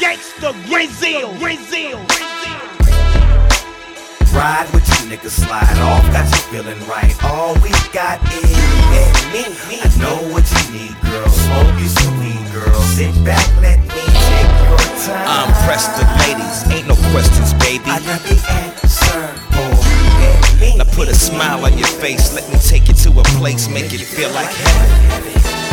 gangsta, Brazil. Ride with you niggas, slide off, got you feeling right. All we got is me. I know what you need, girl. Smoke you some weed, girl. Sit back, let me take your time. I'm pressed the ladies, ain't no questions, baby. I got the answer for me. Now put a smile on your face, let me take you to a place, make it feel like heaven.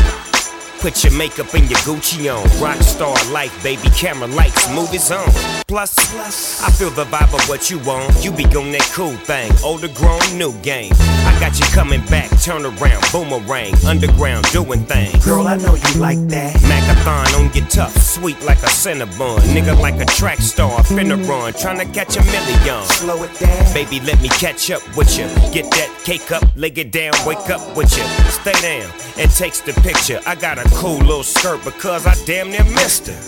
Put your makeup and your Gucci on. Rockstar life, baby, camera lights, movies on. Plus, I feel the vibe of what you want. You be on that cool thing, older grown, new game. I got you coming back, turn around, boomerang, underground, doing things. Girl, I know you like that. Macathon on your tough, sweet like a Cinnabon. Nigga like a track star, finna run, tryna catch a million. Slow it down. Baby, let me catch up with you. Get that cake up, leg it down, wake up with you. Stay down and takes the picture. I got a cool little skirt because I damn near missed her.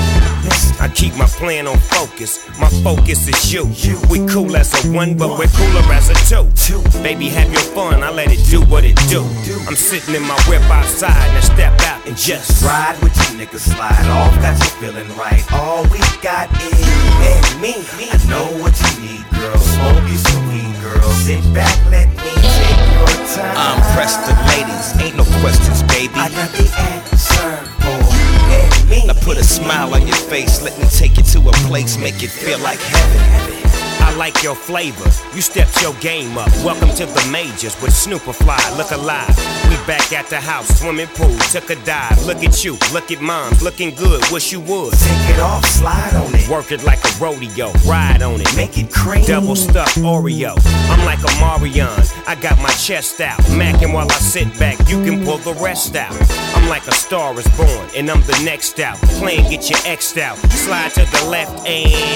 I keep my plan on focus. My focus is you. We cool as a one, but we're cooler as a two. Baby, have your fun. I let it do what it do. I'm sitting in my whip outside. Now step out and just ride with you niggas, slide off, got you feeling right. All we got is me. I know what you need, girl. Smoke you some weed, girl. Sit back, let me take your time. I'm pressed the ladies, ain't no questions, baby. I got the answer for me. Now put a smile on your face, let me take you to a place, make it feel like heaven. I like your flavor, you stepped your game up. Welcome to the majors with Snooperfly, look alive. We back at the house, swimming pool, took a dive. Look at you, look at mom, looking good, wish you would. Take it off, slide on it. Work it like a rodeo, ride on it. Make it cream. Double stuffed Oreo, I'm like a Marion. I got my chest out, macking while I sit back, you can pull the rest out. I'm like a star is born, and I'm the next out. Playing get your X'd out, slide to the left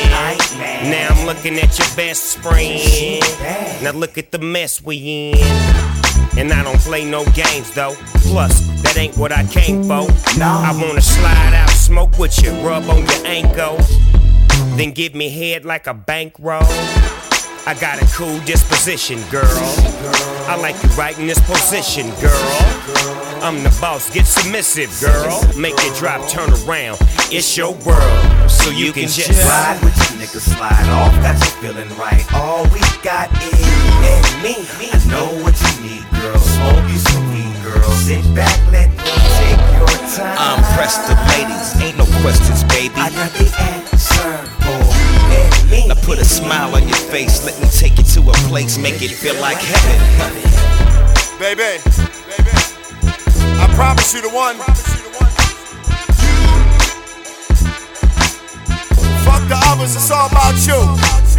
and now I'm looking at your best friend. Now look at the mess we in. And I don't play no games though. Plus, that ain't what I came for. No. I wanna slide out, smoke with you, rub on your ankle, then give me head like a bankroll. I got a cool disposition, girl. I like you right in this position, girl. I'm the boss, get submissive, girl. Make it drop, turn around. It's your world, so you can just ride with you niggas, slide off, got you feeling right. All we got is me. I know what you need, girl. Smoke you some weed, girl. Sit back, let me take your time. I'm pressed the ladies, ain't no questions, baby. I got the answer for me. Now put a smile on your face, let me take you to a place, make it feel like heaven. Baby, I promise you the one. Fuck the others, it's all about you.